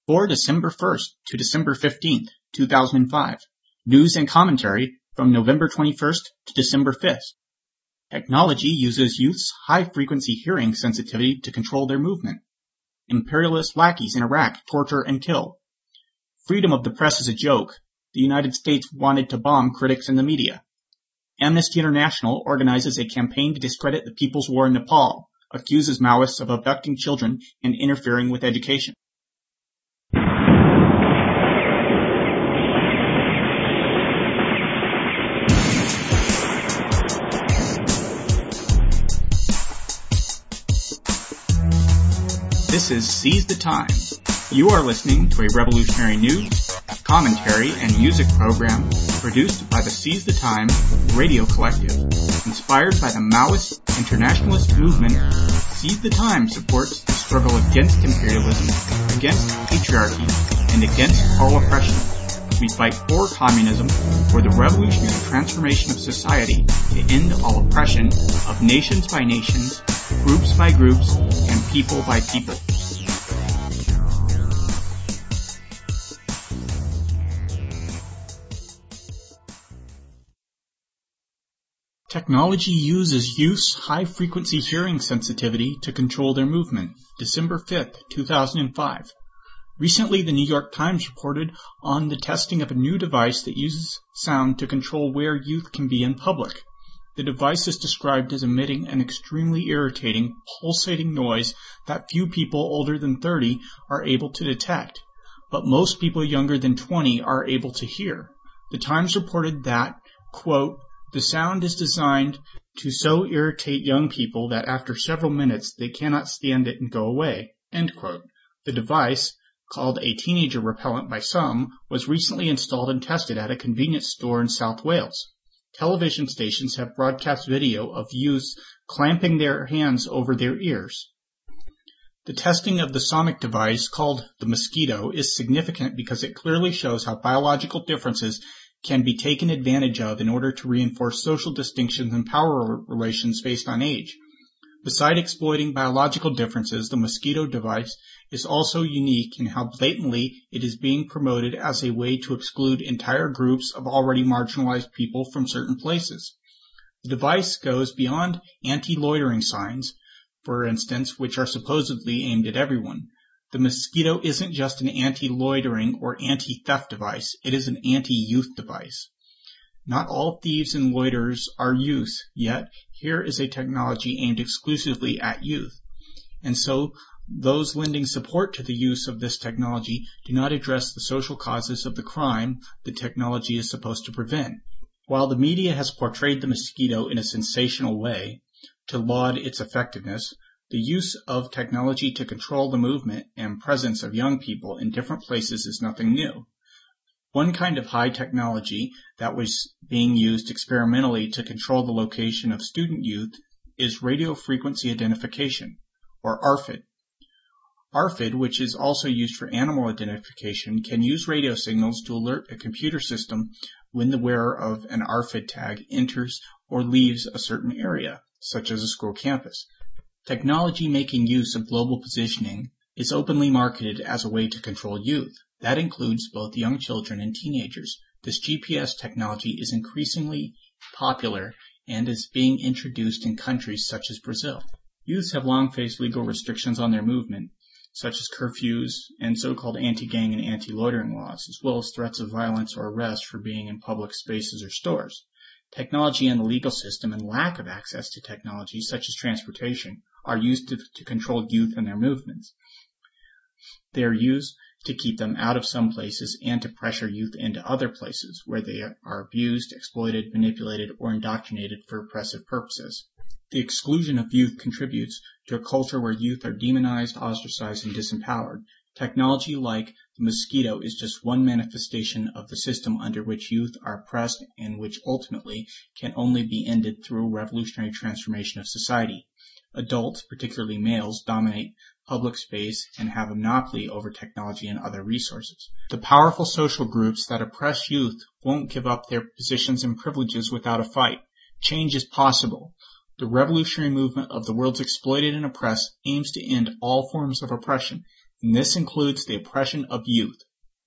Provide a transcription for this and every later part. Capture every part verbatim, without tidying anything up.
For December first to December fifteenth, two thousand five. News and commentary from November twenty-first to December fifth. Technology uses youth's high-frequency hearing sensitivity to control their movement. Imperialist lackeys in Iraq torture and kill. Freedom of the press is a joke. The United States wanted to bomb critics in the media. Amnesty International organizes a campaign to discredit the People's War in Nepal, accuses Maoists of abducting children and interfering with education. This is Seize the Time. You are listening to a revolutionary news, commentary, and music program produced by the Seize the Time Radio Collective. Inspired by the Maoist internationalist movement, Seize the Time supports the struggle against imperialism, against patriarchy, and against all oppression. We fight for communism, for the revolutionary transformation of society to end all oppression of nations by nations, groups by groups, and people by people. Technology uses youth's high-frequency hearing sensitivity to control their movement. December fifth, two thousand five. Recently, the New York Times reported on the testing of a new device that uses sound to control where youth can be in public. The device is described as emitting an extremely irritating, pulsating noise that few people older than thirty are able to detect, but most people younger than twenty are able to hear. The Times reported that, quote, the sound is designed to so irritate young people that after several minutes they cannot stand it and go away, end quote. The device, called a teenager repellent by some, was recently installed and tested at a convenience store in South Wales. Television stations have broadcast video of youths clamping their hands over their ears. The testing of the sonic device, called the Mosquito, is significant because it clearly shows how biological differences can be taken advantage of in order to reinforce social distinctions and power relations based on age. Beside exploiting biological differences, the Mosquito device is also unique in how blatantly it is being promoted as a way to exclude entire groups of already marginalized people from certain places. The device goes beyond anti-loitering signs, for instance, which are supposedly aimed at everyone. The Mosquito isn't just an anti-loitering or anti-theft device, it is an anti-youth device. Not all thieves and loiterers are youth, yet here is a technology aimed exclusively at youth. And so, those lending support to the use of this technology do not address the social causes of the crime the technology is supposed to prevent. While the media has portrayed the Mosquito in a sensational way to laud its effectiveness, the use of technology to control the movement and presence of young people in different places is nothing new. One kind of high technology that was being used experimentally to control the location of student youth is radio frequency identification, or A R F I D. A R F I D, which is also used for animal identification, can use radio signals to alert a computer system when the wearer of an A R F I D tag enters or leaves a certain area, such as a school campus. Technology making use of global positioning is openly marketed as a way to control youth. That includes both young children and teenagers. This G P S technology is increasingly popular and is being introduced in countries such as Brazil. Youths have long faced legal restrictions on their movement, such as curfews and so-called anti-gang and anti-loitering laws, as well as threats of violence or arrest for being in public spaces or stores. Technology and the legal system and lack of access to technology, such as transportation, are used to, to control youth and their movements. They are used to keep them out of some places and to pressure youth into other places where they are abused, exploited, manipulated, or indoctrinated for oppressive purposes. The exclusion of youth contributes to a culture where youth are demonized, ostracized, and disempowered. Technology like the Mosquito is just one manifestation of the system under which youth are oppressed and which ultimately can only be ended through a revolutionary transformation of society. Adults, particularly males, dominate public space and have a monopoly over technology and other resources. The powerful social groups that oppress youth won't give up their positions and privileges without a fight. Change is possible. The revolutionary movement of the world's exploited and oppressed aims to end all forms of oppression and this includes the oppression of youth.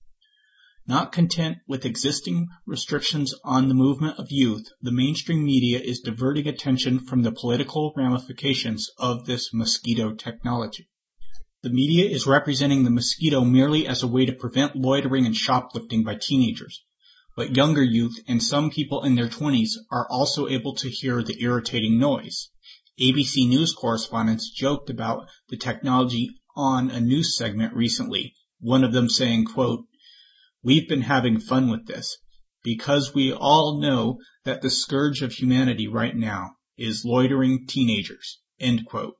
Not content with existing restrictions on the movement of youth, the mainstream media is diverting attention from the political ramifications of this mosquito technology. The media is representing the mosquito merely as a way to prevent loitering and shoplifting by teenagers, but younger youth and some people in their twenties are also able to hear the irritating noise. A B C News correspondents joked about the technology on a news segment recently, one of them saying, quote, "We've been having fun with this, because we all know that the scourge of humanity right now is loitering teenagers," end quote.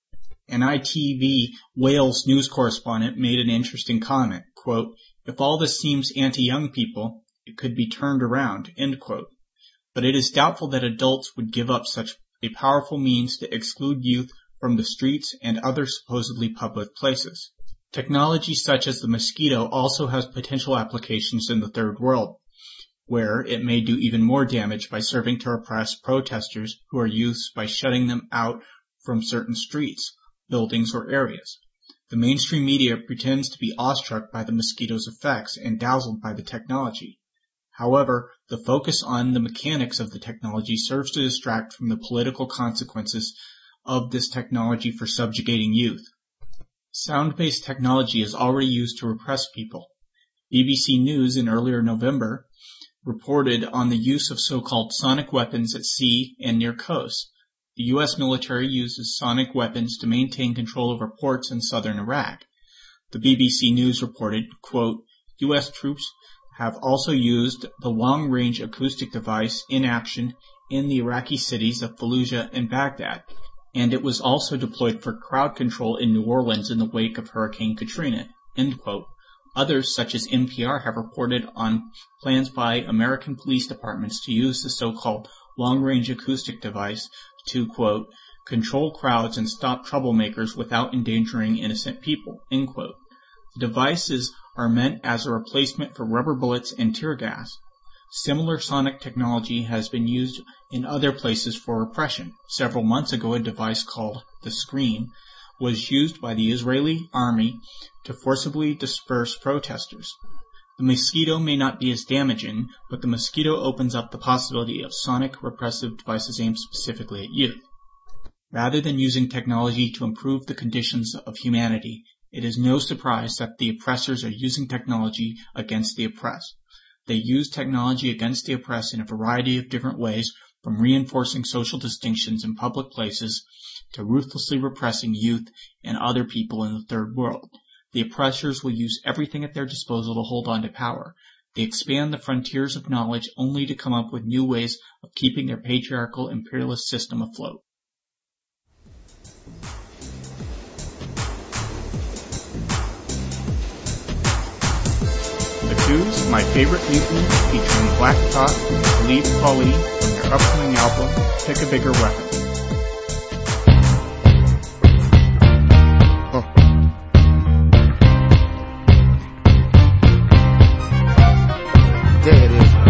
An I T V Wales news correspondent made an interesting comment, quote, "If all this seems anti-young people, it could be turned around," end quote. But it is doubtful that adults would give up such a powerful means to exclude youth from the streets and other supposedly public places. Technology such as the mosquito also has potential applications in the third world, where it may do even more damage by serving to oppress protesters who are youths by shutting them out from certain streets, buildings, or areas. The mainstream media pretends to be awestruck by the mosquito's effects and dazzled by the technology. However, the focus on the mechanics of the technology serves to distract from the political consequences of this technology for subjugating youth. Sound-based technology is already used to repress people. B B C News in earlier November reported on the use of so-called sonic weapons at sea and near coasts. The U S military uses sonic weapons to maintain control over ports in southern Iraq. The B B C News reported, quote, "U S troops have also used the long-range acoustic device in action in the Iraqi cities of Fallujah and Baghdad, and it was also deployed for crowd control in New Orleans in the wake of Hurricane Katrina," end quote. Others, such as N P R, have reported on plans by American police departments to use the so-called long-range acoustic device to, quote, "control crowds and stop troublemakers without endangering innocent people," end quote. The devices are meant as a replacement for rubber bullets and tear gas. Similar sonic technology has been used in other places for repression. Several months ago, a device called the Scream was used by the Israeli army to forcibly disperse protesters. The mosquito may not be as damaging, but the mosquito opens up the possibility of sonic repressive devices aimed specifically at youth. Rather than using technology to improve the conditions of humanity, it is no surprise that the oppressors are using technology against the oppressed. They use technology against the oppressed in a variety of different ways, from reinforcing social distinctions in public places to ruthlessly repressing youth and other people in the third world. The oppressors will use everything at their disposal to hold on to power. They expand the frontiers of knowledge only to come up with new ways of keeping their patriarchal imperialist system afloat. The Coups, My Favorite Mutiny, featuring Black Thought and Khalid Kweli from their upcoming album, Pick a Bigger Weapon. There it is.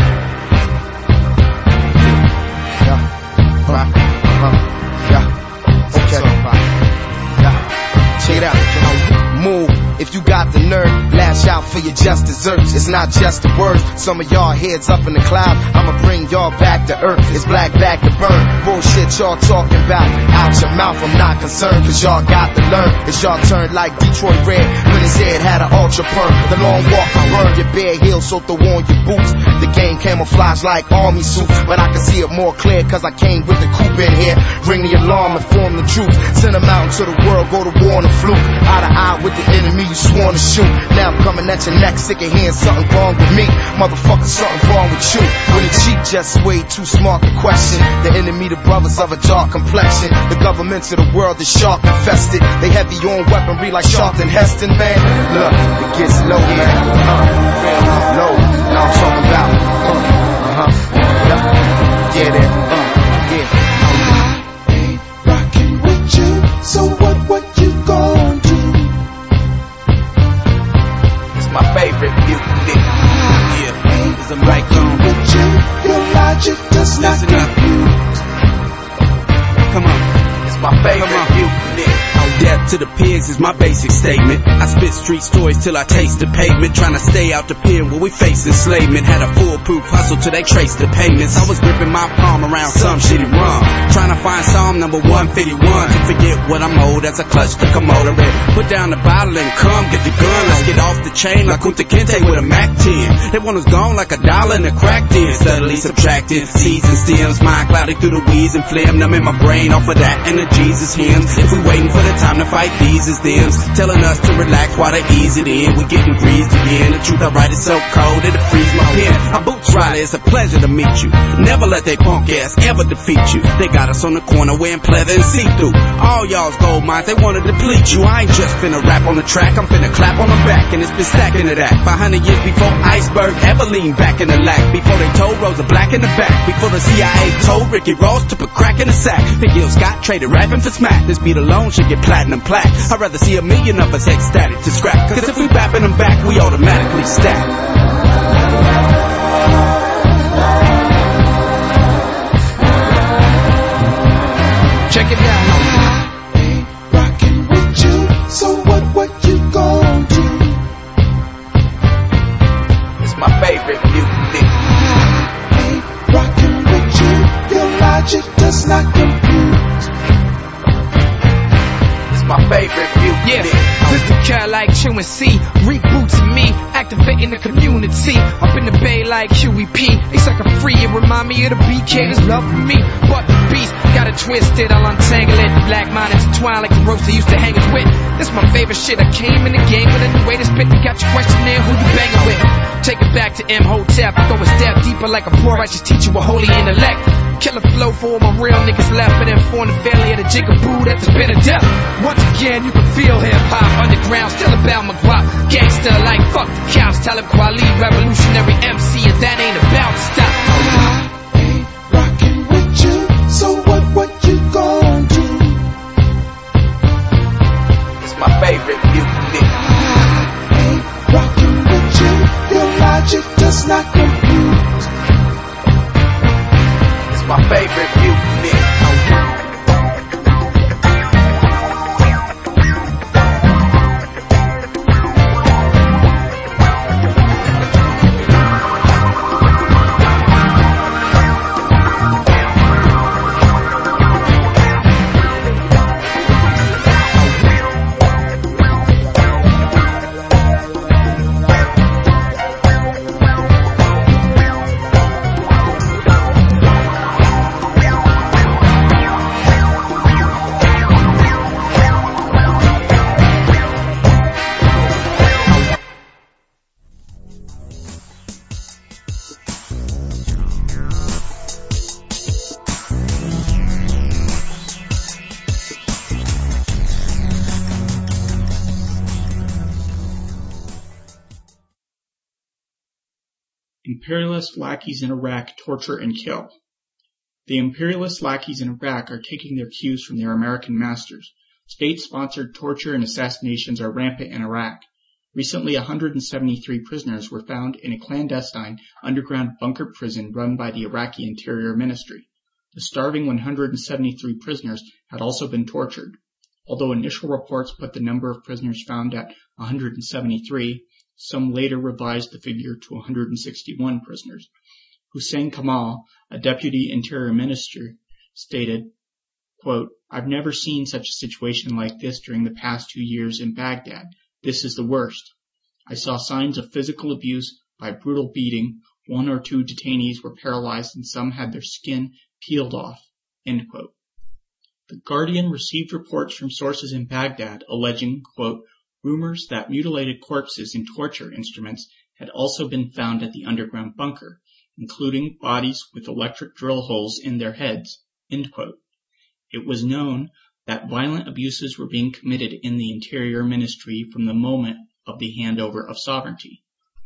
Yeah. Right. Uh-huh. Yeah. Okay. Yeah. Check it out. Move. If you got the nerve, lash out for your just desserts. It's not just the words. Some of y'all heads up in the cloud. I'ma bring y'all back to earth. It's black back to burn. Bullshit y'all talking about. Out your mouth, I'm not concerned, cause y'all got to learn. It's y'all turn like Detroit Red when his head had an ultra perm. The long walk I burned your bare heels, so throw on your boots. The game camouflage like army suits, but I can see it more clear cause I came with the coupe in here. Ring the alarm, inform the truth. Send them out into the world, go to war on the flu. Eye to eye with the enemy you sworn to shoot. Now I'm coming at your neck, sick of hearing something wrong with me. Motherfucker, something wrong with you. When the cheap just way too smart to question. The enemy, the brothers of a dark complexion. The governments of the world is shark infested. They heavy on weaponry like Charlton Heston, man. Look, it gets low, man. Uh, low. Now I'm talking about. Uh, uh-huh. Yeah, yeah, that. Uh, yeah. I ain't rocking with you, so what, what you gon' do? My favorite music. Yeah, cause I'm like you. With you, your logic does not compute. Come on, it's my favorite music. On death to the pigs is my basic statement. I spit street stories till I taste the pavement, trying to stay out the pen when we face enslavement. Had a foolproof hustle till they traced the payments. I was gripping my palm around some shitty rum, trying to find Psalm number one fifty-one. To forget what I'm owed as I clutch the Komodo. Put down the bottle and come get the gun. Let's get off the chain like Kunta Kinte with a Mac ten. They want us gone like a dollar in a crack den. Steadily subtracting seeds and stems, mind clouding through the weeds and phlegm. Numbing my brain off of that and the Jesus hymns. If we waiting for the time to fight these as thems, telling us to relax while they ease it in. We getting greased again. The truth I write is so cold it'll freeze my pen. My boots rider, it's a pleasure to meet you. Never let they punk ass ever defeat you. They got us on the corner wearing pleather and see-through. All y'all's gold mines, they wanna deplete you. I ain't just finna rap on the track, I'm finna clap on the back, and it's been stacking to that. five hundred years before Iceberg ever leaned back in the lack. Before they told Rosa Black in the back. Before the C I A told Ricky Ross to put crack in the sack. Big Gil Scott traded rapping for smack. This beat alone should get platinum plaques. I'd rather see a million of us ecstatic to scrap. Cause if we rapping them back, we automatically stack. Check it out. I ain't rocking with you, so what, what you gon' do? It's my favorite music. I ain't rocking with you, your logic does not compute. It's my favorite music. Yeah. Sister Cal like Q and C, reboots me, activating the community. Up in the bay like Q E P, they sucker free, it remind me of the B K that's loving me. But the beast got it twisted, I'll untangle it. Black mind intertwined like the ropes they used to hang us with. This my favorite shit, I came in the game with a new way to spit. Got your questionnaire, who you banging with? Take it back to M Hotep, throw a step deeper like a poor righteous teacher with holy intellect. Killer flow for all my real niggas left, and then form the family of the jigaboo that has been a death. Once again, you can feel hip-hop underground, still about my guap. Gangster like fuck the cows, tell him Kweli, revolutionary M C, and that ain't about to stop. I ain't rocking with you, so what, what you gon' do? It's my favorite music. I ain't rocking with you, your logic does not compute. It's my favorite music. Imperialist lackeys in Iraq torture and kill. The imperialist lackeys in Iraq are taking their cues from their American masters. State-sponsored torture and assassinations are rampant in Iraq. Recently, one hundred seventy-three prisoners were found in a clandestine underground bunker prison run by the Iraqi Interior Ministry. The starving one hundred seventy-three prisoners had also been tortured. Although initial reports put the number of prisoners found at one hundred seventy-three, some later revised the figure to one hundred sixty-one prisoners. Hussein Kamal, a deputy interior minister, stated, quote, "I've never seen such a situation like this during the past two years in Baghdad. This is the worst. I saw signs of physical abuse by brutal beating. One or two detainees were paralyzed and some had their skin peeled off." End quote. The Guardian received reports from sources in Baghdad alleging, quote, rumors that mutilated corpses and torture instruments had also been found at the underground bunker, including bodies with electric drill holes in their heads, end quote. It was known that violent abuses were being committed in the Interior Ministry from the moment of the handover of sovereignty.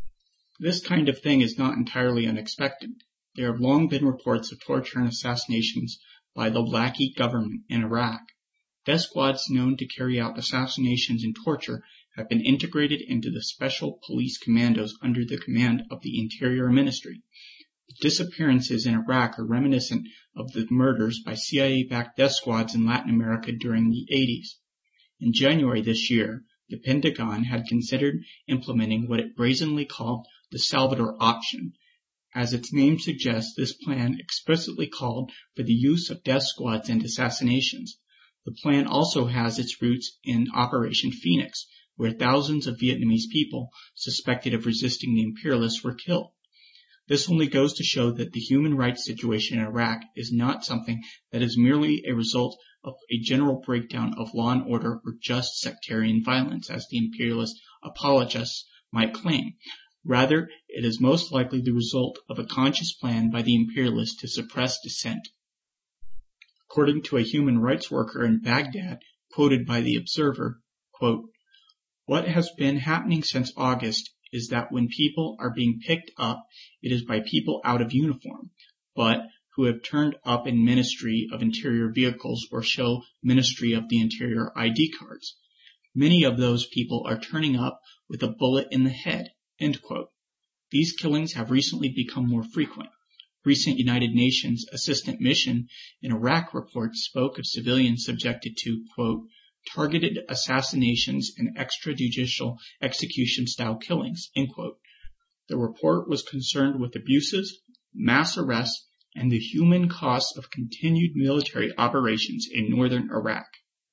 This kind of thing is not entirely unexpected. There have long been reports of torture and assassinations by the lackey government in Iraq. Death squads known to carry out assassinations and torture have been integrated into the special police commandos under the command of the Interior Ministry. The disappearances in Iraq are reminiscent of the murders by C I A-backed death squads in Latin America during the eighties. In January this year, the Pentagon had considered implementing what it brazenly called the Salvador Option. As its name suggests, this plan explicitly called for the use of death squads and assassinations. The plan also has its roots in Operation Phoenix, where thousands of Vietnamese people suspected of resisting the imperialists were killed. This only goes to show that the human rights situation in Iraq is not something that is merely a result of a general breakdown of law and order or just sectarian violence, as the imperialist apologists might claim. Rather, it is most likely the result of a conscious plan by the imperialists to suppress dissent. According to a human rights worker in Baghdad, quoted by the Observer, quote, "What has been happening since August is that when people are being picked up, it is by people out of uniform, but who have turned up in Ministry of Interior vehicles or show Ministry of the Interior I D cards. Many of those people are turning up with a bullet in the head." End quote. These killings have recently become more frequent. Recent United Nations Assistant Mission in Iraq reports spoke of civilians subjected to, quote, "targeted assassinations and extrajudicial execution-style killings," end quote. The report was concerned with abuses, mass arrests, and the human costs of continued military operations in northern Iraq.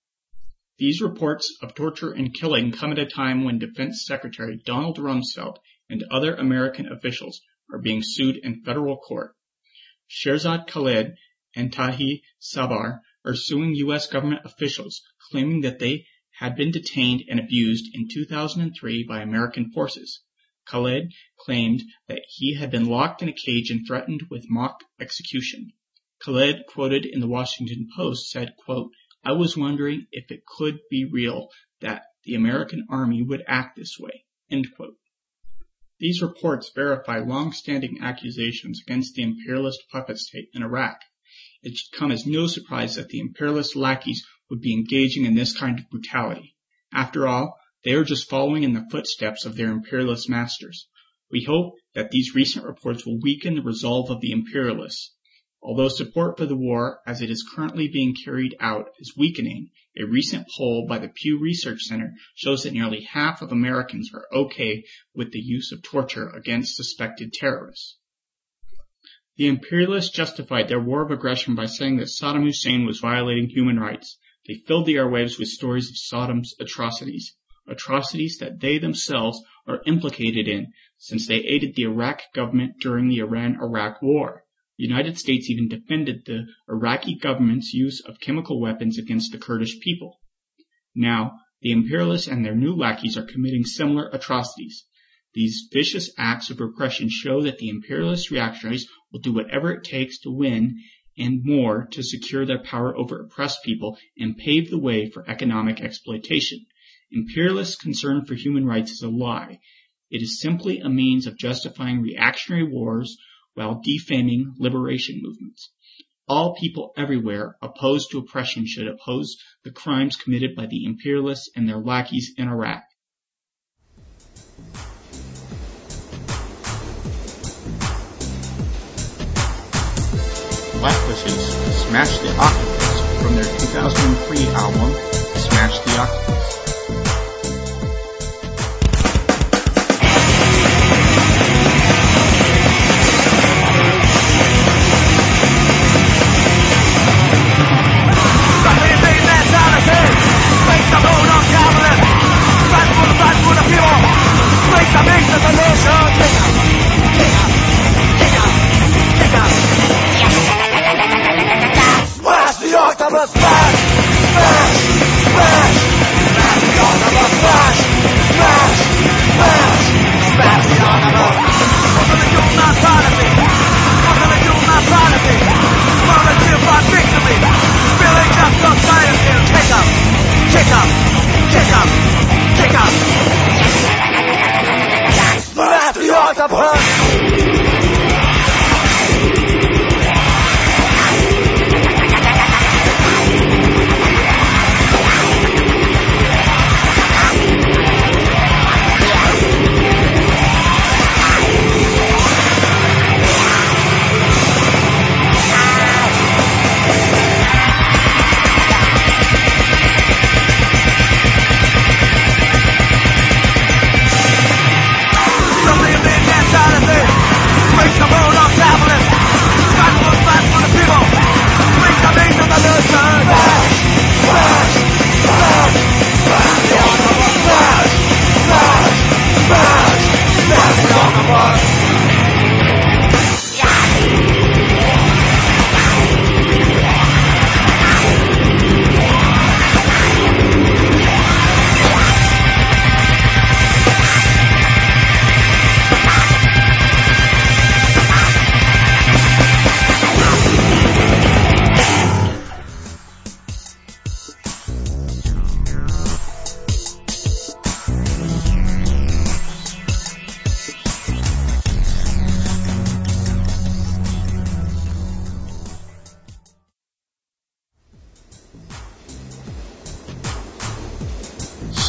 These reports of torture and killing come at a time when Defense Secretary Donald Rumsfeld and other American officials are being sued in federal court. Sherzad Khalid and Tahi Sabar are suing U S government officials, claiming that they had been detained and abused in two thousand three by American forces. Khalid claimed that he had been locked in a cage and threatened with mock execution. Khalid, quoted in the Washington Post, said, quote, "I was wondering if it could be real that the American army would act this way," end quote. These reports verify long-standing accusations against the imperialist puppet state in Iraq. It should come as no surprise that the imperialist lackeys would be engaging in this kind of brutality. After all, they are just following in the footsteps of their imperialist masters. We hope that these recent reports will weaken the resolve of the imperialists. Although support for the war as it is currently being carried out is weakening, a recent poll by the Pew Research Center shows that nearly half of Americans are okay with the use of torture against suspected terrorists. The imperialists justified their war of aggression by saying that Saddam Hussein was violating human rights. They filled the airwaves with stories of Saddam's atrocities, atrocities that they themselves are implicated in since they aided the Iraq government during the Iran-Iraq war. The United States even defended the Iraqi government's use of chemical weapons against the Kurdish people. Now, the imperialists and their new lackeys are committing similar atrocities. These vicious acts of repression show that the imperialist reactionaries will do whatever it takes to win and more to secure their power over oppressed people and pave the way for economic exploitation. Imperialist concern for human rights is a lie. It is simply a means of justifying reactionary wars while defaming liberation movements. All people everywhere opposed to oppression should oppose the crimes committed by the imperialists and their lackeys in Iraq. Blackfish's Smash the Octopus from their two thousand three album, Smash the Octopus.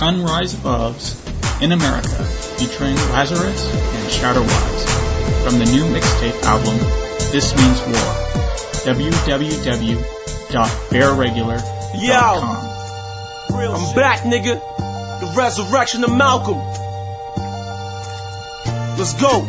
Sunrise Above's In America, featuring Lazarus and Shadowwise, from the new mixtape album, This Means War, w w w dot bear regular dot com. Yo, I'm back, nigga. The resurrection of Malcolm. Let's go.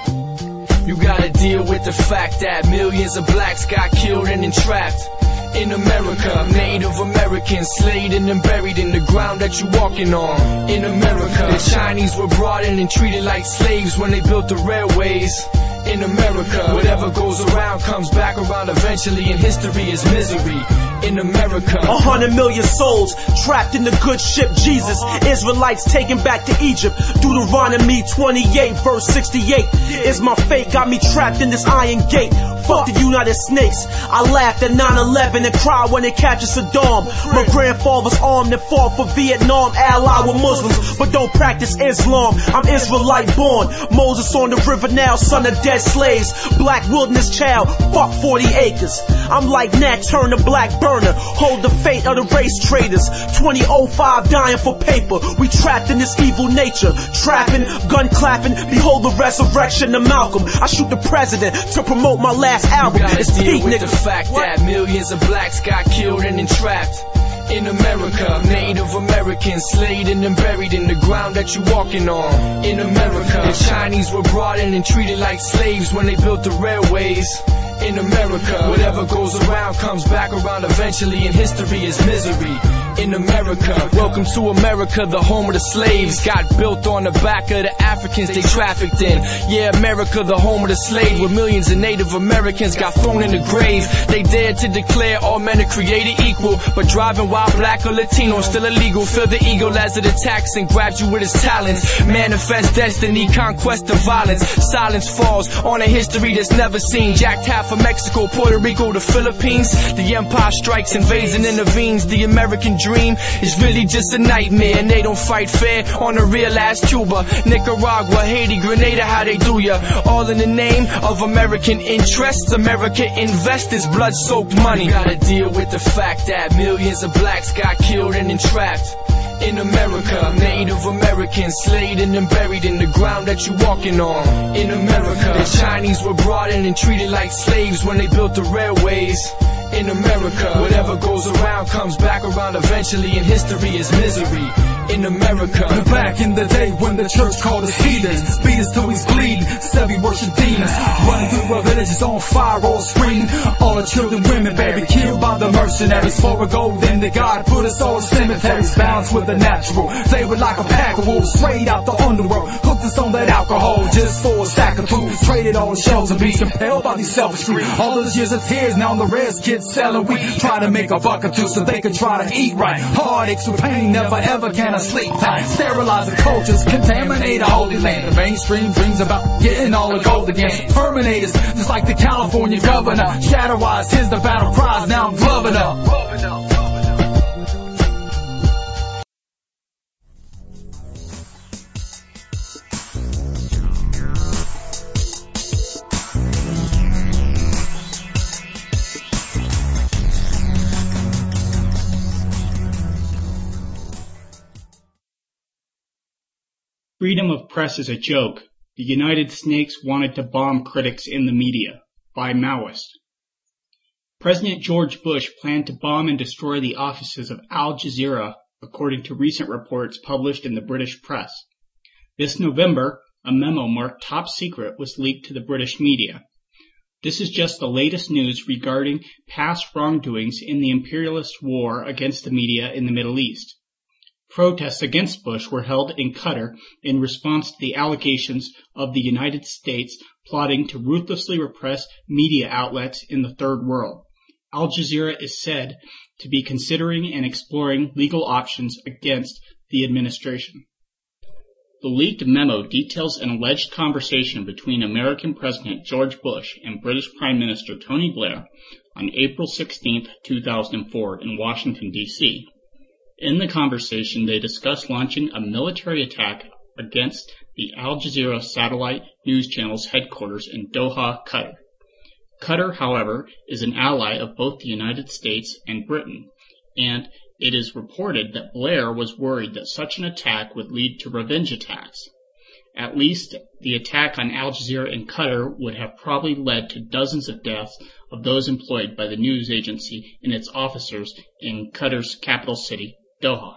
You gotta deal with the fact that millions of blacks got killed and entrapped in America. Native Americans slayed and then buried in the ground that you walking on in America. The Chinese were brought in and treated like slaves when they built the railways in America. Whatever goes around comes back around eventually, and history is misery in America. A hundred million souls trapped in the good ship Jesus. Israelites taken back to Egypt. Deuteronomy twenty-eight verse sixty-eight. Is my fate, got me trapped in this iron gate. Fuck the United Snakes. I laughed at nine eleven and cried when they captured Saddam. My grandfather's armed and fought for Vietnam, allied with Muslims, but don't practice Islam. I'm Israelite born. Moses on the river now, son of dead slaves. Black wilderness child, fuck forty acres. I'm like Nat Turner, Black Burner. Hold the fate of the race traders. twenty oh five dying for paper. We trapped in this evil nature. Trapping, gun clapping. Behold the resurrection of Malcolm. I shoot the president to promote my last album. You gotta it's deal peak, with nigga. the fact what? that millions of blacks got killed and entrapped in America. Native Americans slayed and then buried in the ground that you walking on in America. The Chinese were brought in and treated like slaves when they built the railways in America. Whatever goes around comes back around eventually, and history is misery in America. Welcome to America, the home of the slaves. Got built on the back of the Africans they trafficked in. Yeah, America, the home of the slave, where millions of Native Americans got thrown in the grave. They dared to declare all men are created equal, but driving while black or Latino is still illegal. Feel the ego as it attacks and grabs you with its talents. Manifest destiny, conquest of violence. Silence falls on a history that's never seen. Jacked half of Mexico, Puerto Rico, the Philippines. The empire strikes, invades and intervenes. The American dream is really just a nightmare, and they don't fight fair on the real ass Cuba, Nicaragua, Haiti, Grenada, how they do ya. All in the name of American interests. America investors, blood-soaked money. You gotta deal with the fact that millions of blacks got killed and entrapped in America. Native Americans slayed and then buried in the ground that you walking on in America. The Chinese were brought in and treated like slaves when they built the railways in America. Whatever goes around comes back around eventually, and history is misery in America. Back in the day when the church called us heathens, beat us till he's bleeding, said we worship demons, running through our villages on fire, all screaming. All the children, women, baby, killed by the mercenaries. For a gold, then the God put us all in cemeteries, balanced with the natural. They were like a pack of wolves, straight out the underworld, hooked us on that alcohol just for a sack of food. Traded all the shells and be compelled by these selfish greed. All those years of tears, now the rest kids selling weed, trying to make a buck or two so they could try to eat right. Heartaches with pain, never ever can I sleep tight. Sterilizing cultures, contaminate a holy land. The mainstream dreams about getting all the gold again. Terminators, just like the California governor. Shadowwise, here's the battle cries, now I'm gloving up. Freedom of Press is a Joke. The United Snakes Wanted to Bomb Critics in the Media, by Maoist. President George Bush planned to bomb and destroy the offices of Al Jazeera, according to recent reports published in the British press. This November, a memo marked top secret was leaked to the British media. This is just the latest news regarding past wrongdoings in the imperialist war against the media in the Middle East. Protests against Bush were held in Qatar in response to the allegations of the United States plotting to ruthlessly repress media outlets in the Third World. Al Jazeera is said to be considering and exploring legal options against the administration. The leaked memo details an alleged conversation between American President George Bush and British Prime Minister Tony Blair on April sixteenth, two thousand four in Washington, D C In the conversation, they discussed launching a military attack against the Al Jazeera satellite news channel's headquarters in Doha, Qatar. Qatar, however, is an ally of both the United States and Britain. and it is reported that Blair was worried that such an attack would lead to revenge attacks. At least the attack on Al Jazeera in Qatar would have probably led to dozens of deaths of those employed by the news agency and its officers in Qatar's capital city, Doha.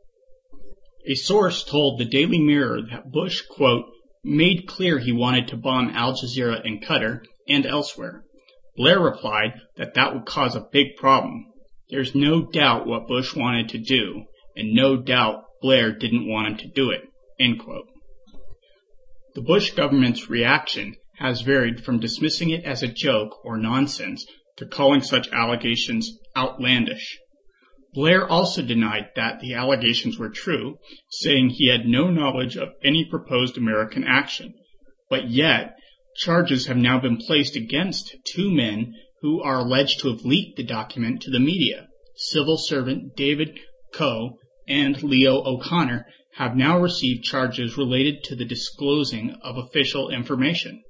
A source told the Daily Mirror that Bush, quote, made clear he wanted to bomb Al Jazeera in Qatar and elsewhere. Blair replied that that would cause a big problem. There's no doubt what Bush wanted to do, and no doubt Blair didn't want him to do it, end quote. The Bush government's reaction has varied from dismissing it as a joke or nonsense to calling such allegations outlandish. Blair also denied that the allegations were true, saying he had no knowledge of any proposed American action. But yet, charges have now been placed against two men who are alleged to have leaked the document to the media. Civil servant David Coe and Leo O'Connor have now received charges related to the disclosing of official information.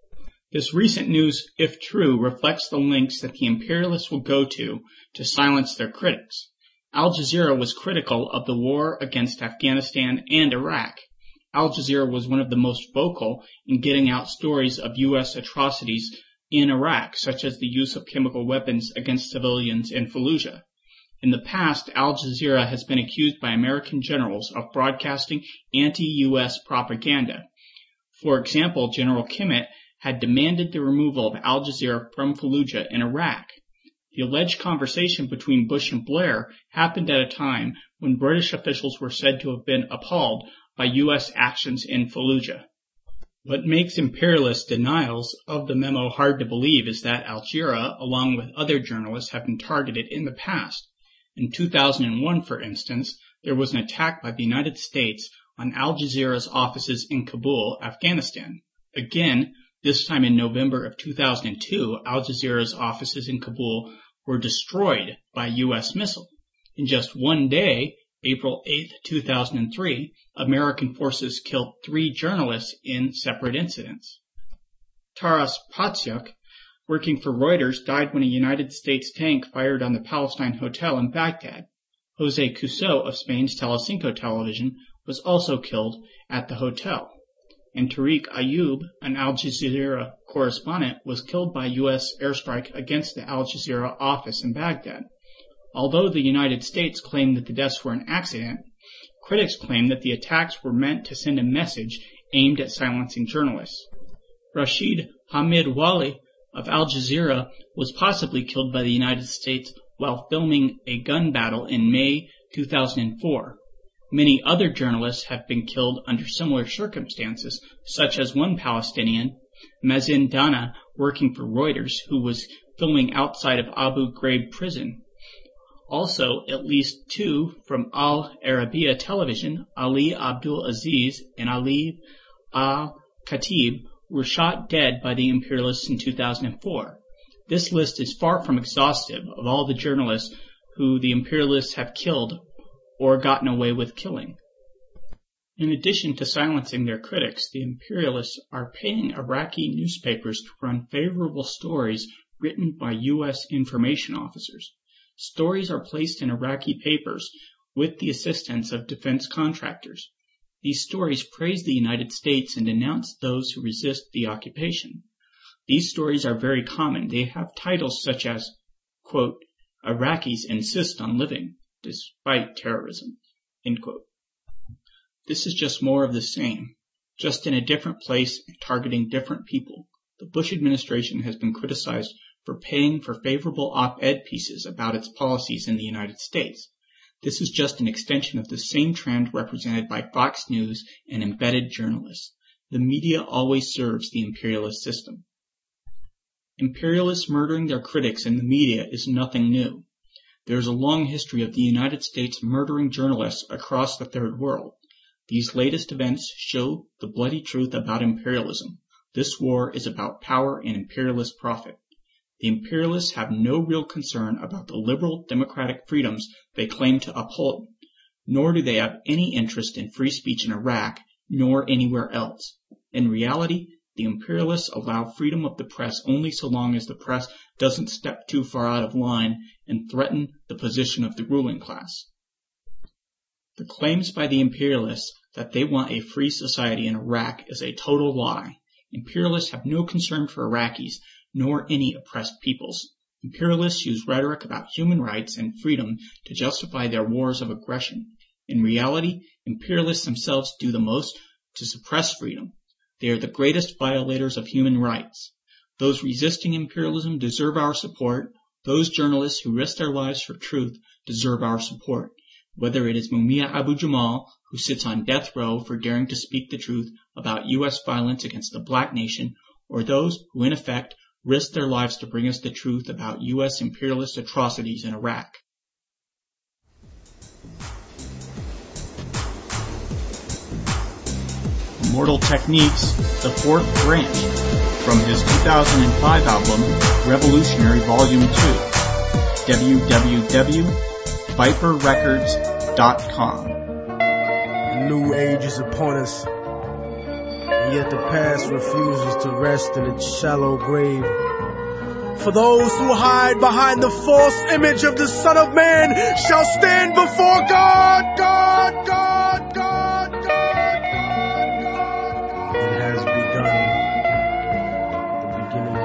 This recent news, if true, reflects the lengths that the imperialists will go to to silence their critics. Al Jazeera was critical of the war against Afghanistan and Iraq. Al Jazeera was one of the most vocal in getting out stories of U S atrocities in Iraq, such as the use of chemical weapons against civilians in Fallujah. In the past, Al Jazeera has been accused by American generals of broadcasting anti-U S propaganda. For example, General Kimmitt had demanded the removal of Al Jazeera from Fallujah in Iraq. The alleged conversation between Bush and Blair happened at a time when British officials were said to have been appalled by U S actions in Fallujah. What makes imperialist denials of the memo hard to believe is that Al Jazeera, along with other journalists, have been targeted in the past. In two thousand one, for instance, there was an attack by the United States on Al Jazeera's offices in Kabul, Afghanistan. Again, this time in November of two thousand two, Al Jazeera's offices in Kabul were destroyed by U S missile. In just one day, April eighth, two thousand three, American forces killed three journalists in separate incidents. Taras Patsyuk, working for Reuters, died when a United States tank fired on the Palestine Hotel in Baghdad. Jose Couso of Spain's Telecinco television was also killed at the hotel. And Tariq Ayoub, an Al Jazeera correspondent, was killed by U S airstrike against the Al Jazeera office in Baghdad. Although the United States claimed that the deaths were an accident, critics claim that the attacks were meant to send a message aimed at silencing journalists. Rashid Hamid Wali of Al Jazeera was possibly killed by the United States while filming a gun battle in May two thousand four. Many other journalists have been killed under similar circumstances, such as one Palestinian, Mazin Dana, working for Reuters, who was filming outside of Abu Ghraib prison. Also, at least two from Al Arabiya television, Ali Abdul Aziz and Ali Al-Khatib, were shot dead by the imperialists in two thousand four. This list is far from exhaustive of all the journalists who the imperialists have killed or gotten away with killing. In addition to silencing their critics, the imperialists are paying Iraqi newspapers to run favorable stories written by U S information officers. Stories are placed in Iraqi papers with the assistance of defense contractors. These stories praise the United States and denounce those who resist the occupation. These stories are very common. They have titles such as, quote, Iraqis insist on living despite terrorism, end quote. This is just more of the same, just in a different place and targeting different people. The Bush administration has been criticized for paying for favorable op-ed pieces about its policies in the United States. This is just an extension of the same trend represented by Fox News and embedded journalists. The media always serves the imperialist system. Imperialists murdering their critics in the media is nothing new. There is a long history of the United States murdering journalists across the Third World. These latest events show the bloody truth about imperialism. This war is about power and imperialist profit. The imperialists have no real concern about the liberal democratic freedoms they claim to uphold, nor do they have any interest in free speech in Iraq, nor anywhere else. In reality, The imperialists allow freedom of the press only so long as the press doesn't step too far out of line and threaten the position of the ruling class. The claims by the imperialists that they want a free society in Iraq is a total lie. Imperialists have no concern for Iraqis, nor any oppressed peoples. Imperialists use rhetoric about human rights and freedom to justify their wars of aggression. In reality, imperialists themselves do the most to suppress freedom. They are the greatest violators of human rights. Those resisting imperialism deserve our support. Those journalists who risk their lives for truth deserve our support. Whether it is Mumia Abu-Jamal, who sits on death row for daring to speak the truth about U S violence against the black nation, or those who in effect risk their lives to bring us the truth about U S imperialist atrocities in Iraq. Immortal Techniques, the fourth branch, from his two thousand five album, Revolutionary Volume two, w w w dot viper records dot com. The new age is upon us, and yet the past refuses to rest in its shallow grave. For those who hide behind the false image of the Son of Man shall stand before God, God, God, God, God, God, God. It has begun, the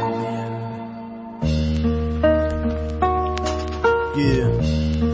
beginning of the end. Yeah.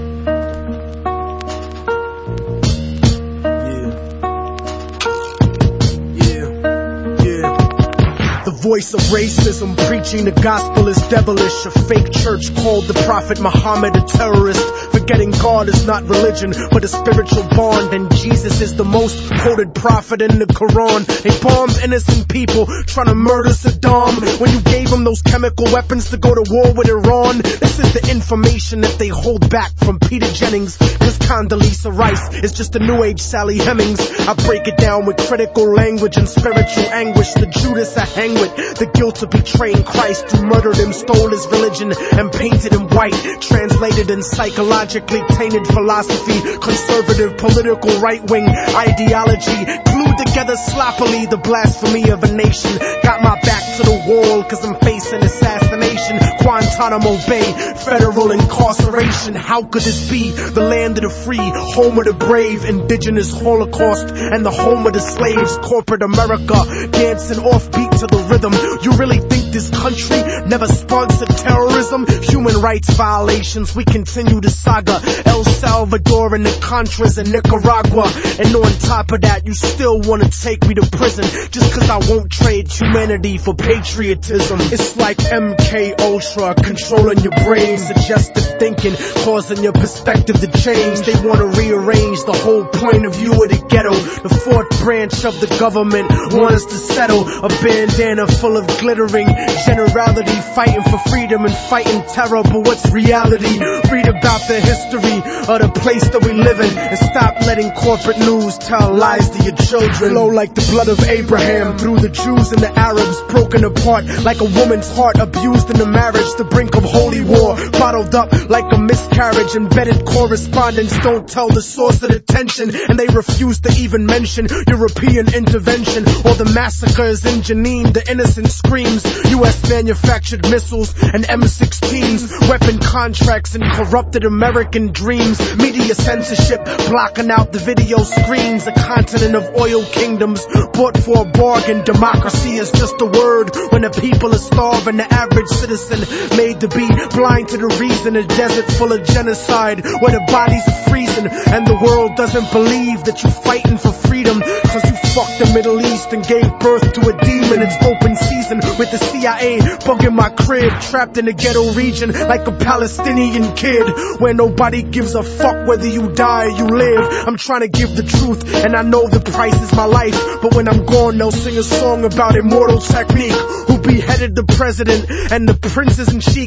Voice of racism, preaching the gospel is devilish. A fake church called the Prophet Muhammad a terrorist. Forgetting God is not religion, but a spiritual bond. And Jesus is the most quoted prophet in the Quran. They bombed innocent people, trying to murder Saddam. When you gave them those chemical weapons to go to war with Iran. This is the information that they hold back from Peter Jennings. Cause Condoleezza Rice is just a new age Sally Hemings. I break it down with critical language and spiritual anguish. The Judas I hang with, the guilt of betraying Christ, who murdered him, stole his religion, and painted him white. Translated in psychologically tainted philosophy, conservative political right-wing ideology, glued together sloppily the blasphemy of a nation. Got my back to the wall cause I'm facing assassination. Guantanamo Bay, federal incarceration. How could this be? The land of the free, home of the brave, indigenous Holocaust, and the home of the slaves. Corporate America, dancing offbeat to the rhythm. You really think this country never sponsored terrorism? Human rights violations, we continue the saga. El Salvador and the Contras in Nicaragua. And on top of that, you still wanna take me to prison just cause I won't trade humanity for patriotism. It's like M K Ultra controlling your brain, suggestive thinking, causing your perspective to change. They wanna rearrange the whole point of view of the ghetto. The fourth branch of the government wants to settle a bandana full of glittering generality, fighting for freedom and fighting terror. But what's reality? Read about the history of the place that we live in, and stop letting corporate news tell lies to your children. Flow like the blood of Abraham through the Jews and the Arabs, broken apart like a woman's heart, abused in the marriage, the brink of holy war, bottled up like a miscarriage. Embedded correspondents don't tell the source of the tension, and they refuse to even mention European intervention or the massacres in Jenin. The innocent screams, U S manufactured missiles and M sixteens, weapon contracts and corrupted American dreams. Media censorship blocking out the video screens. A continent of oil kingdoms bought for a bargain. Democracy is just a word when the people are starving. The average citizen made to be blind to the reason. A desert full of genocide where the bodies are freezing, and the world doesn't believe that you're fighting for freedom cause you fucked the Middle East and gave birth to a demon. It's open season with the C I A bugging my crib, trapped in the ghetto region like a Palestinian kid, where nobody gives a fuck whether you die or you live. I'm trying to give the truth, and I know the price is my life, but when I'm gone they'll sing a song about Immortal Technique, who beheaded the president and the princes and sheiks,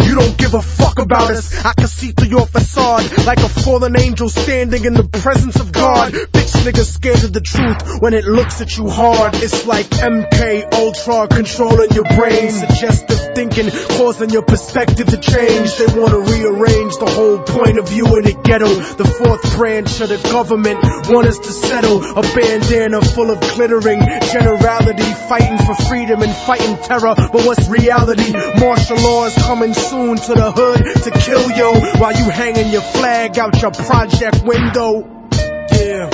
You don't give a fuck about us. I can see through your facade like a fallen angel standing in the presence of God. Bitch niggas scared of the truth when it looks at you hard. It's like M K Ultra controlling your brain. Suggestive thinking causing your perspective to change. They wanna rearrange the whole point of view in the ghetto. The fourth branch of the government want us to settle. A bandana full of glittering generality, fighting for freedom and fighting terror. But what's reality? Martial law is coming soon to the hood to kill yo while you hanging your flag out your project window. Yeah.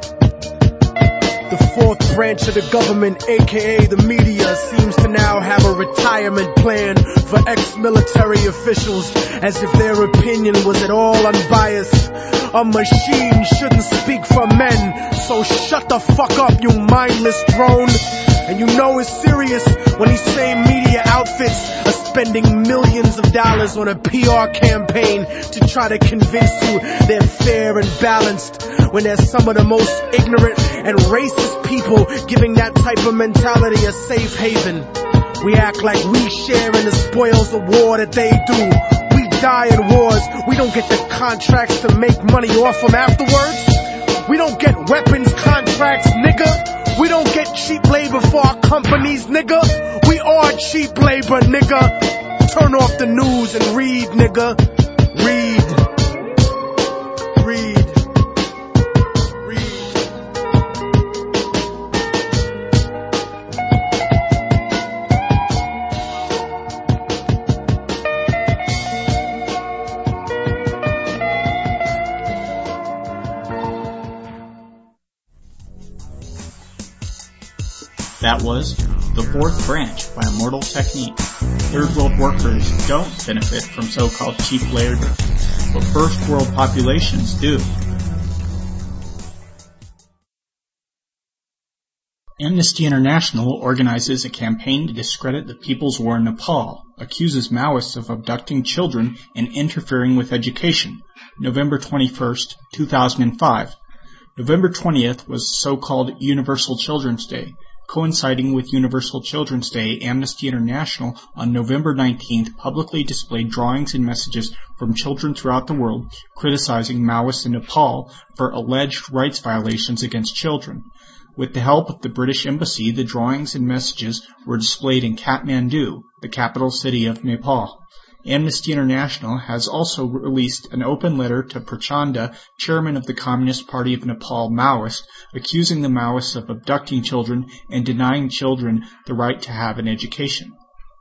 The fourth branch of the government, aka the media, seems to now have a retirement plan for ex-military officials, as if their opinion was at all unbiased. A machine shouldn't speak for men, so shut the fuck up, you mindless drone. And you know it's serious when these same media outfits are spending millions of dollars on a P R campaign to try to convince you they're fair and balanced, when they're some of the most ignorant and racist people giving that type of mentality a safe haven. We act like we share in the spoils of war that they do. We die in wars. We don't get the contracts to make money off them afterwards. We don't get weapons contracts, nigga. We don't get cheap labor for our companies, nigga. We are cheap labor, nigga. Turn off the news and read, nigga. Read. Read. That was The Fourth Branch by Immortal Technique. Third world workers don't benefit from so-called cheap labor, but first world populations do. Amnesty International organizes a campaign to discredit the People's War in Nepal, accuses Maoists of abducting children and interfering with education. November twenty-first, two thousand five. November twentieth was so-called Universal Children's Day. Coinciding with Universal Children's Day, Amnesty International on November nineteenth publicly displayed drawings and messages from children throughout the world criticizing Maoists in Nepal for alleged rights violations against children. With the help of the British Embassy, the drawings and messages were displayed in Kathmandu, the capital city of Nepal. Amnesty International has also released an open letter to Prachanda, chairman of the Communist Party of Nepal Maoist, accusing the Maoists of abducting children and denying children the right to have an education.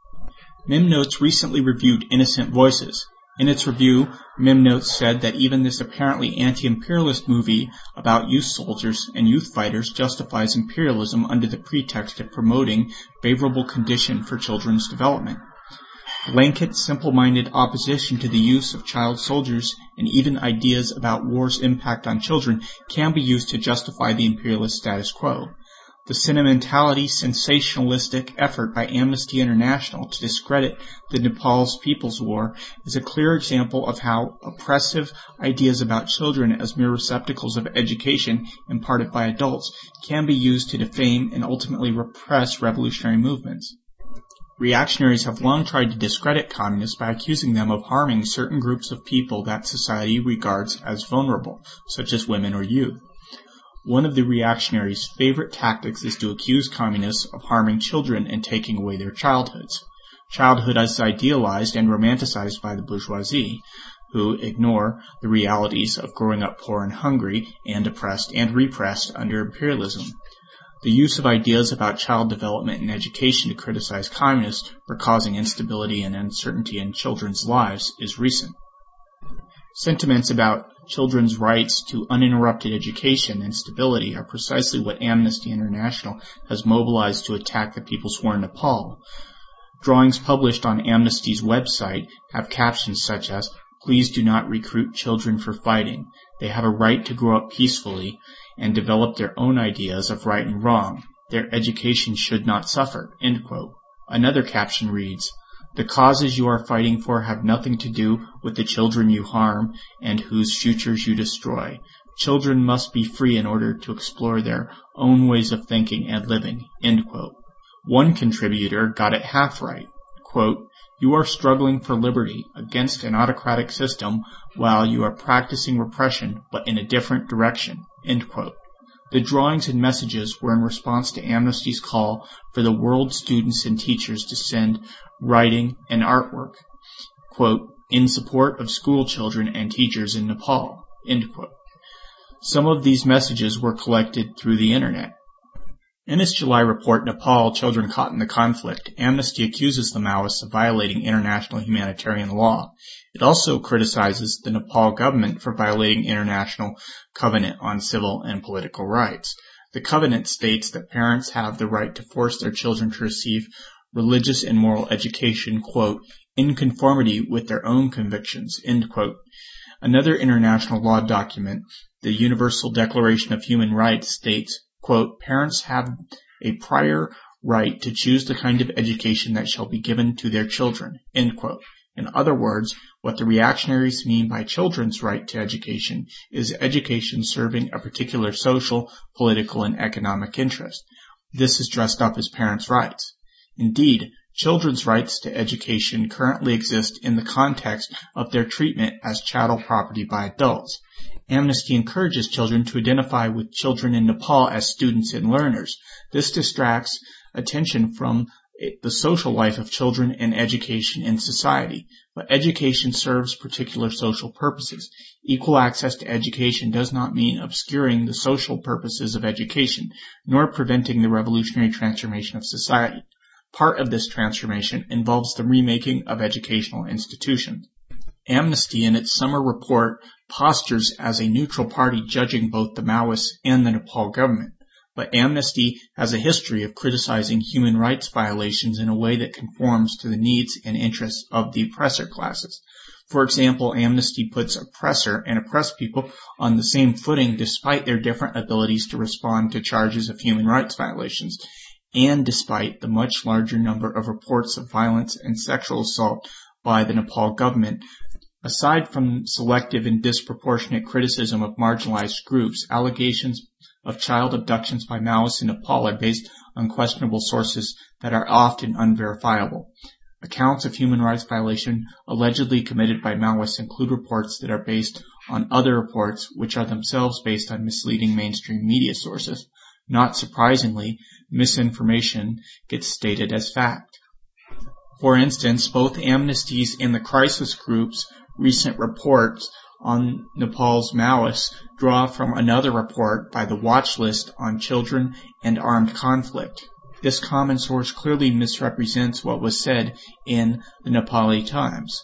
MemNotes recently reviewed Innocent Voices. In its review, MemNotes said that even this apparently anti-imperialist movie about youth soldiers and youth fighters justifies imperialism under the pretext of promoting favorable conditions for children's development. Blanket, simple-minded opposition to the use of child soldiers and even ideas about war's impact on children can be used to justify the imperialist status quo. The sentimentality, sensationalistic effort by Amnesty International to discredit the Nepal's People's War is a clear example of how oppressive ideas about children as mere receptacles of education imparted by adults can be used to defame and ultimately repress revolutionary movements. Reactionaries have long tried to discredit communists by accusing them of harming certain groups of people that society regards as vulnerable, such as women or youth. One of the reactionaries' favorite tactics is to accuse communists of harming children and taking away their childhoods. Childhood is idealized and romanticized by the bourgeoisie, who ignore the realities of growing up poor and hungry and oppressed and repressed under imperialism. The use of ideas about child development and education to criticize communists for causing instability and uncertainty in children's lives is recent. Sentiments about children's rights to uninterrupted education and stability are precisely what Amnesty International has mobilized to attack the People's War in Nepal. Drawings published on Amnesty's website have captions such as, "Please do not recruit children for fighting. They have a right to grow up peacefully and develop their own ideas of right and wrong. Their education should not suffer." End quote. Another caption reads, "The causes you are fighting for have nothing to do with the children you harm and whose futures you destroy. Children must be free in order to explore their own ways of thinking and living." End quote. One contributor got it half right. Quote, You are struggling for liberty against an autocratic system while you are practicing repression but in a different direction." End quote. The drawings and messages were in response to Amnesty's call for the world's students and teachers to send writing and artwork, quote, "in support of school children and teachers in Nepal." End quote. Some of these messages were collected through the internet. In its July report, Nepal, Children Caught in the Conflict, Amnesty accuses the Maoists of violating international humanitarian law. It also criticizes the Nepal government for violating International Covenant on Civil and Political Rights. The covenant states that parents have the right to force their children to receive religious and moral education, quote, "in conformity with their own convictions," end quote. Another international law document, the Universal Declaration of Human Rights, states, quote, "Parents have a prior right to choose the kind of education that shall be given to their children," end quote. In other words, what the reactionaries mean by children's right to education is education serving a particular social, political, and economic interest. This is dressed up as parents' rights. Indeed, children's rights to education currently exist in the context of their treatment as chattel property by adults. Amnesty encourages children to identify with children in Nepal as students and learners. This distracts attention from the social life of children and education in society. But education serves particular social purposes. Equal access to education does not mean obscuring the social purposes of education, nor preventing the revolutionary transformation of society. Part of this transformation involves the remaking of educational institutions. Amnesty, in its summer report, postures as a neutral party judging both the Maoists and the Nepal government. But Amnesty has a history of criticizing human rights violations in a way that conforms to the needs and interests of the oppressor classes. For example, Amnesty puts oppressor and oppressed people on the same footing despite their different abilities to respond to charges of human rights violations, and despite the much larger number of reports of violence and sexual assault by the Nepal government. Aside from selective and disproportionate criticism of marginalized groups, allegations of child abductions by Maoists in Nepal are based on questionable sources that are often unverifiable. Accounts of human rights violation allegedly committed by Maoists include reports that are based on other reports which are themselves based on misleading mainstream media sources. Not surprisingly, misinformation gets stated as fact. For instance, both Amnesty's and the crisis group's recent reports on Nepal's Maoists draw from another report by the Watch List on Children and Armed Conflict. This common source clearly misrepresents what was said in the Nepali Times.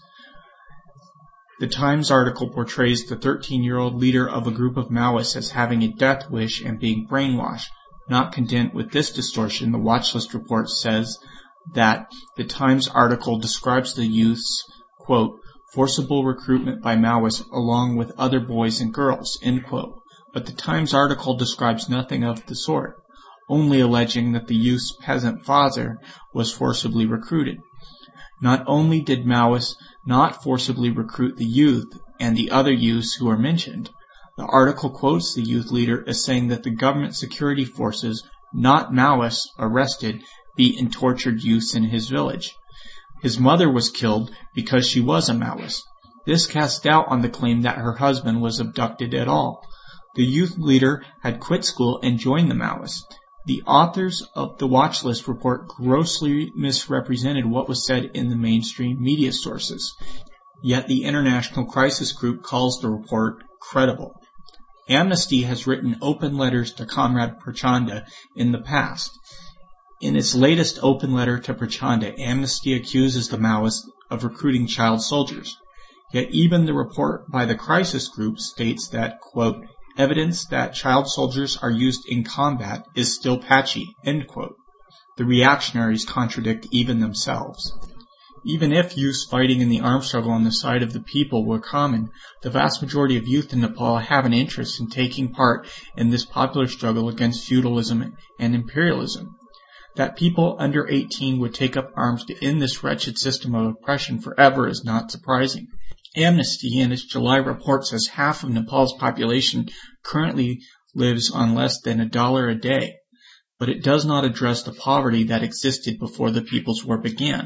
The Times article portrays the thirteen-year-old leader of a group of Maoists as having a death wish and being brainwashed. Not content with this distortion, the Watch List report says that the Times article describes the youth's, quote, "forcible recruitment by Maoists along with other boys and girls," end quote. But the Times article describes nothing of the sort, only alleging that the youth's peasant father was forcibly recruited. Not only did Maoists not forcibly recruit the youth and the other youths who are mentioned, the article quotes the youth leader as saying that the government security forces, not Maoists, arrested, beat, and tortured youths in his village. His mother was killed because she was a Maoist. This casts doubt on the claim that her husband was abducted at all. The youth leader had quit school and joined the Maoists. The authors of the Watch List report grossly misrepresented what was said in the mainstream media sources. Yet the International Crisis Group calls the report credible. Amnesty has written open letters to Comrade Prachanda in the past. In its latest open letter to Prachanda, Amnesty accuses the Maoists of recruiting child soldiers. Yet even the report by the crisis group states that, quote, "evidence that child soldiers are used in combat is still patchy," end quote. The reactionaries contradict even themselves. Even if youths fighting in the armed struggle on the side of the people were common, the vast majority of youth in Nepal have an interest in taking part in this popular struggle against feudalism and imperialism. That people under eighteen would take up arms to end this wretched system of oppression forever is not surprising. Amnesty in its July report says half of Nepal's population currently lives on less than a dollar a day, but it does not address the poverty that existed before the People's War began,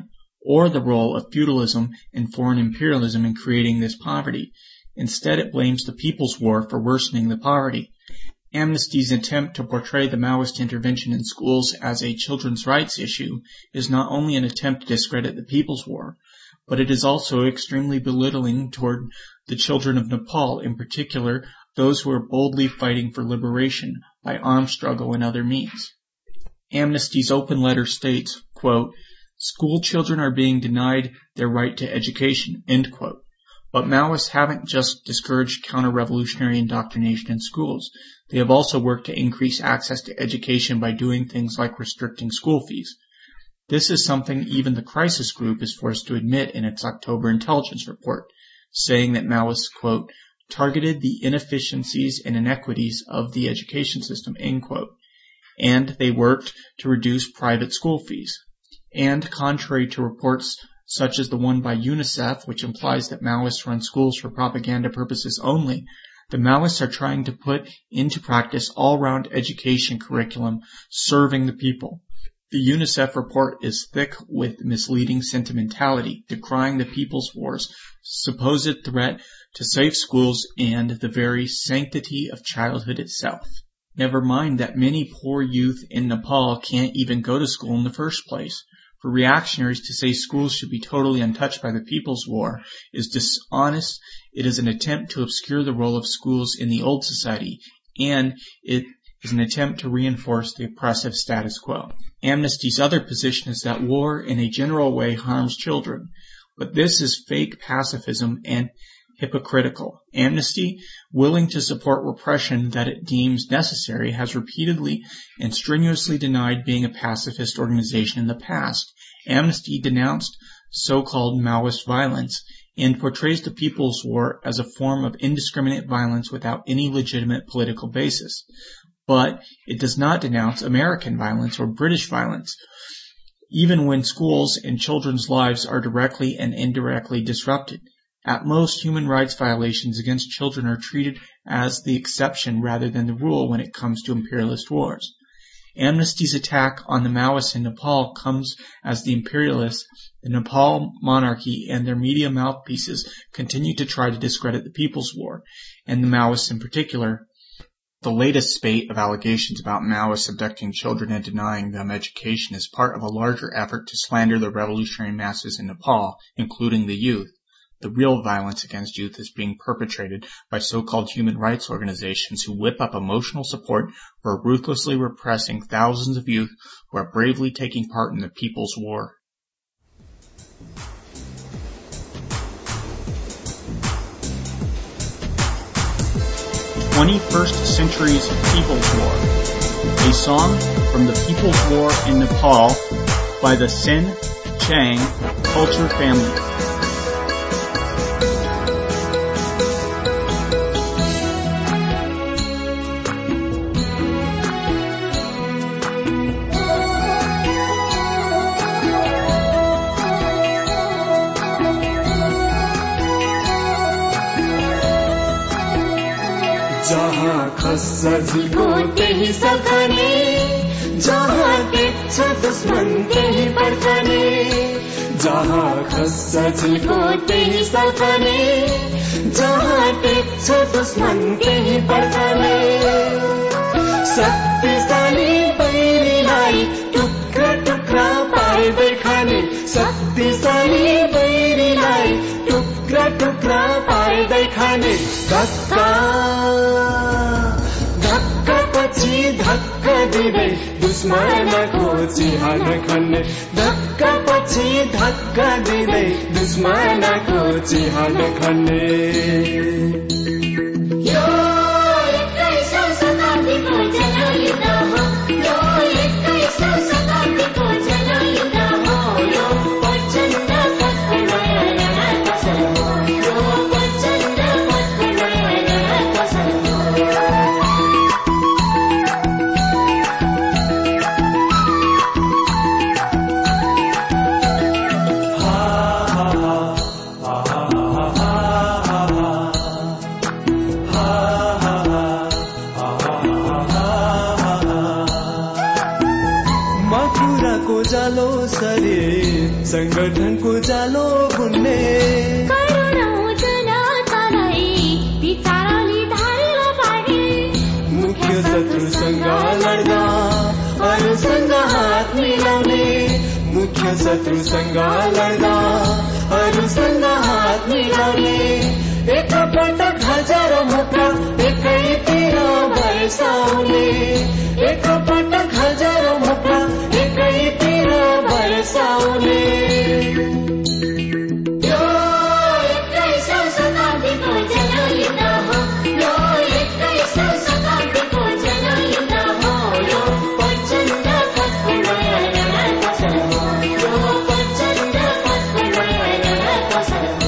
or the role of feudalism and foreign imperialism in creating this poverty. Instead, it blames the People's War for worsening the poverty. Amnesty's attempt to portray the Maoist intervention in schools as a children's rights issue is not only an attempt to discredit the People's War, but it is also extremely belittling toward the children of Nepal, in particular those who are boldly fighting for liberation by armed struggle and other means. Amnesty's open letter states, quote, "School children are being denied their right to education," end quote. But Maoists haven't just discouraged counter-revolutionary indoctrination in schools. They have also worked to increase access to education by doing things like restricting school fees. This is something even the Crisis Group is forced to admit in its October intelligence report, saying that Maoists, quote, "targeted the inefficiencies and inequities of the education system," end quote, and they worked to reduce private school fees. And contrary to reports such as the one by UNICEF, which implies that Maoists run schools for propaganda purposes only, the Maoists are trying to put into practice all-round education curriculum serving the people. The UNICEF report is thick with misleading sentimentality, decrying the People's War's supposed threat to safe schools and the very sanctity of childhood itself. Never mind that many poor youth in Nepal can't even go to school in the first place. For reactionaries to say schools should be totally untouched by the People's War is dishonest. It is an attempt to obscure the role of schools in the old society, and it is an attempt to reinforce the oppressive status quo. Amnesty's other position is that war in a general way harms children, but this is fake pacifism and hypocritical. Amnesty, willing to support repression that it deems necessary, has repeatedly and strenuously denied being a pacifist organization in the past. Amnesty denounced so-called Maoist violence and portrays the People's War as a form of indiscriminate violence without any legitimate political basis. But it does not denounce American violence or British violence, even when schools and children's lives are directly and indirectly disrupted. At most, human rights violations against children are treated as the exception rather than the rule when it comes to imperialist wars. Amnesty's attack on the Maoists in Nepal comes as the imperialists, the Nepal monarchy, and their media mouthpieces continue to try to discredit the People's War, and the Maoists in particular. The latest spate of allegations about Maoists abducting children and denying them education is part of a larger effort to slander the revolutionary masses in Nepal, including the youth. The real violence against youth is being perpetrated by so-called human rights organizations who whip up emotional support for ruthlessly repressing thousands of youth who are bravely taking part in the People's War. twenty-first Century's People's War. A song from the People's War in Nepal by the Sen Chang Culture Family. सजिलो त्यही सखाने जहाँ देख्छ दुश्मन त्यही पर्खने जहाँ खस सजिलो त्यही सखाने जहाँ देख्छ दुश्मन त्यही पर्खने शक्तिशाली बैरीलाई टुक्रा टुक्रा पार्दै खाने शक्तिशाली बैरीलाई टुक्रा टुक्रा पार्दै खाने धक्का पछि धक्का दिँदै दुश्मनको चिहान खन्ने धक्का पछि धक्का दिँदै दुश्मनको चिहान खन्ने यो एक्काइसौँ शताब्दीको जनयुद्ध हो यो एक्काइसौँ शताब्दीको जनयुद्ध हो यो प्रचण्ड पथको नयाँ नयाँ फसल हो यो प्रचण्ड पथको नयाँ नयाँ फसल हो हिंसाको जालो सरे संगठनको जालो बुन्ने मुख्य शत्रुसँग लड्दा अरूसँग हात मिलाउने मुख्य शत्रुसँग लड्दा अरूसँग हात मिलाउने एकपटक हजारौं मुक्का एकैतिर बर्साउने एकपटक हजारौं मुक्का एकैतिर बर्साउने यो एक्काइसौँ शताब्दीको जनयुद्ध हो यो एक्काइसौँ शताब्दीको जनयुद्ध हो यो प्रचण्ड पथको नयाँ नयाँ फसल हो यो प्रचण्ड पथको नयाँ नयाँ फसल हो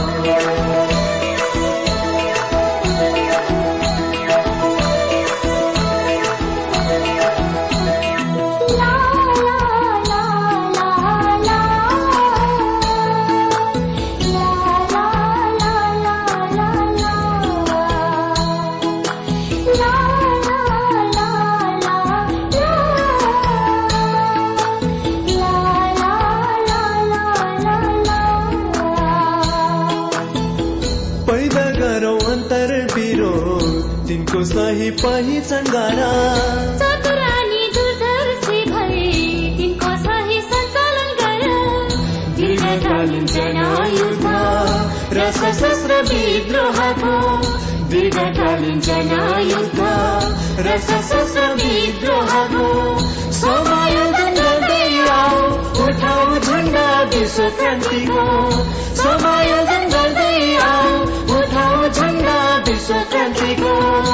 तिनको सही पहिचान गर चतुरानी दूरदर्शी भए तिनको सही सञ्चालन गर दीर्घकालीन जनयुद्ध र सशस्त्र विद्रोहको दीर्घकालीन जनयुद्ध र सशस्त्र विद्रोहको समायोजन गर्दै आओ उठाऊ झण्डा विश्व क्रान्तिको समायोजन गर्दै आओ उठाऊ झण्डा विश्व क्रान्तिको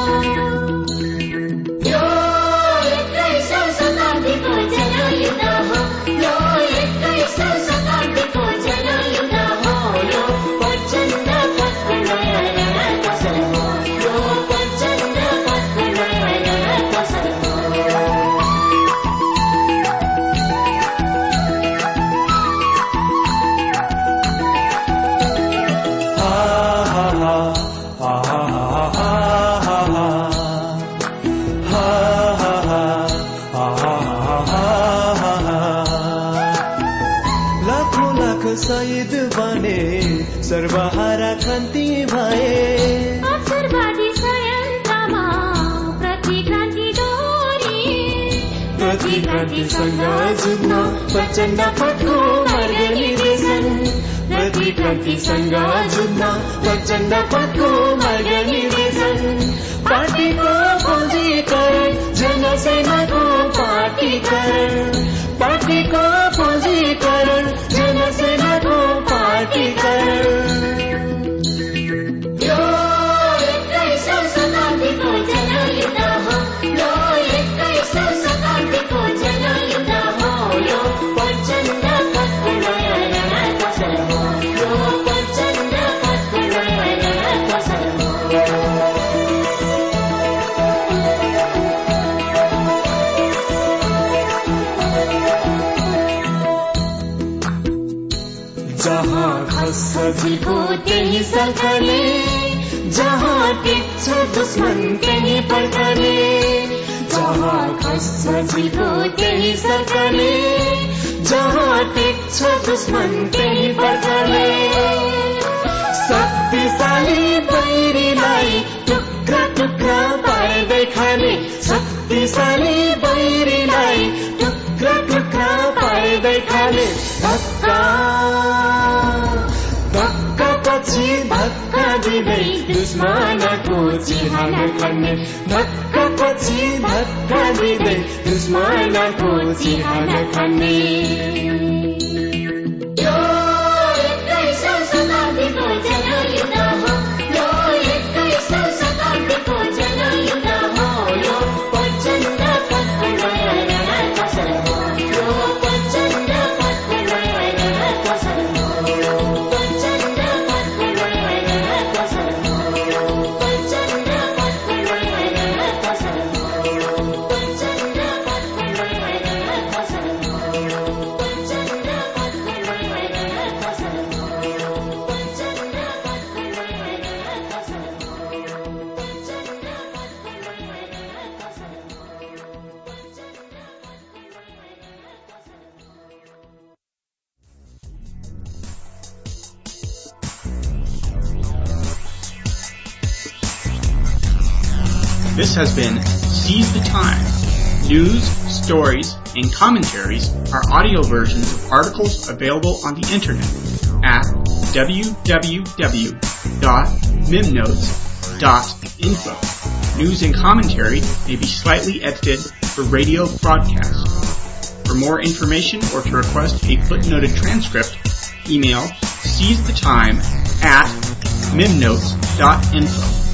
यो एक्काइसौँ शताब्दीको जनयुद्ध हो यो एक्काइसौँ शताब्दीको जनयुद्ध हो यो प्रचण्ड पथको नयाँ नयाँ फसल हो यो प्रचण्ड पथको नयाँ नयाँ फसल हो शहीद बने सर्वहारा क्रान्ति भए अवसरवादी षड्यन्त्रमा प्रतिक्रान्ति दोहोरी प्रतिक्रान्तिसँग जुझ्न प्रचण्ड पथको मार्ग निर्देशन प्रतिक्रान्तिसँग जुझ्न प्रचण्ड पथको मार्ग निर्देशन पार्टीको पुँजीकरण जनसेनाको पार्टीकरण पार्टीको पुँजीकरण जनसेनाको पार्टीकरण यो एक्काइसौँ शताब्दीको जनयुद्ध हो यो एक्काइसौँ शताब्दीको जनयुद्ध हो यो प्रचण्ड पथको नयाँ नयाँ फसल हो यो प्रचण्ड पथको नयाँ नयाँ फसल हो जहाँ खस्छ झिल्को त्यही सल्कने जहाँ टिक्छ दुश्मन त्यही पड्कने जहाँ खस्छ झिल्को त्यही सल्कने जहाँ टिक्छ दुश्मन त्यही पड्कने शक्तिशाली बैरीलाई टुक्रा टुक्रा पार्दै खाने शक्तिशाली बैरीलाई टुक्रा टुक्रा पार्दै खाने धक्का धक्का पछि धक्का दिँदै दुश्मनको चिहान खाने धक्का पछि धक्का दिँदै दुश्मनको चिहान खाने यो एक्काइसौँ शताब्दीको जनयुद्ध हो यो एक्काइसौँ शताब्दीको जनयुद्ध हो यो प्रचण्ड पथको नयाँ नयाँ फसल हो यो प्रचण्ड पथको नयाँ नयाँ फसल हो प्रचण्ड पथको नयाँ नयाँ फसल हो प्रचण्ड पथको नयाँ नयाँ फसल हो प्रचण्ड पथको नयाँ नयाँ फसल हो प्रचण्ड This has been Seize the Time. News, stories, and commentaries are audio versions of articles available on the internet at w w w dot mimnotes dot info. News and commentary may be slightly edited for radio broadcast. For more information or to request a footnoted transcript, email seizethetime at mimnotes dot info.